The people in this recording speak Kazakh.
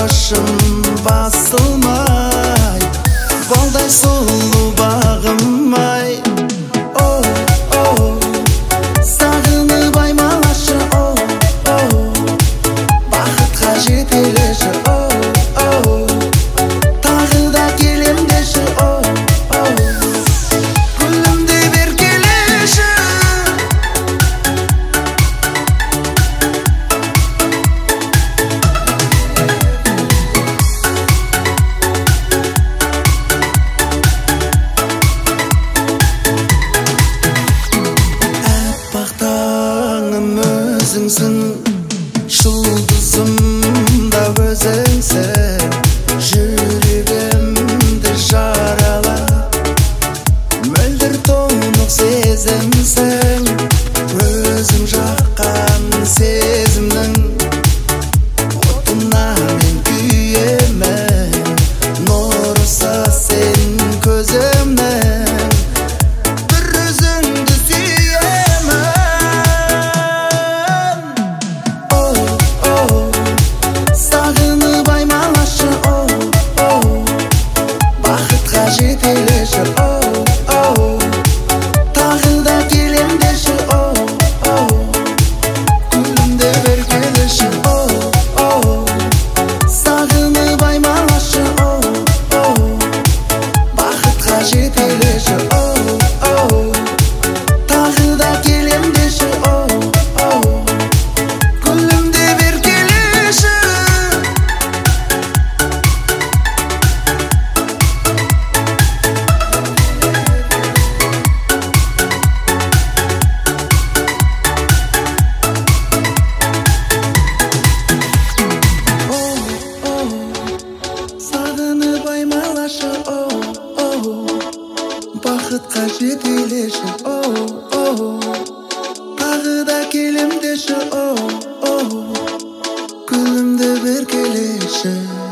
башым басылмай, балдай сұлу бағым-ай. Сағынып аймалашы, бақытқа жетелеші, тағы да келем деші, гүлімді бер келеші. Аппақ таңым өзіңсің, жұлдызым да өзіңсің, жүрегімді жаралап, мөлдір тұнық сезімсің, өзің жаққан сезімнің отына мен күйемін, нұрысы сен көзімнің, бір өзіңді сүйемін. Сағынып аймалашы, бақытқа жетелеші, тағы да келем деші, гүлімді бер келеші. Сағынып аймалашы, бақытқа жетелеші, тағы да келем деші, гүлімді бер келеші. Сағынып аймалашы, бақытқа жетелеші, тағы да келем деші, гүлімді бер келеші.